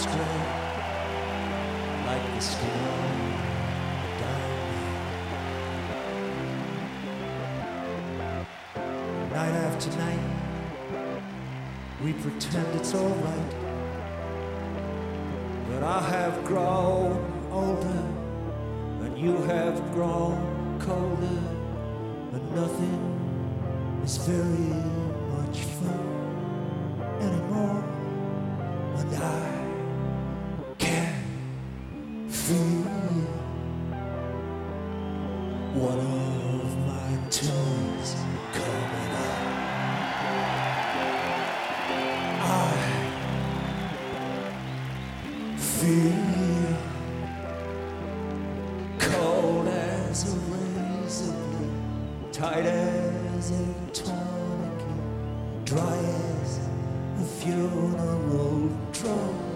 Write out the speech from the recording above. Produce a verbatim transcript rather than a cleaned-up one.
is gray, like the skin of a dying man. Night after night, we pretend it's all right, but I have grown older, and you have grown colder, and nothing is very much fun anymore, and I can feel one of my tears coming up. I feel cold as a razor blade, tight as a tourniquet, dry as a funeral drum.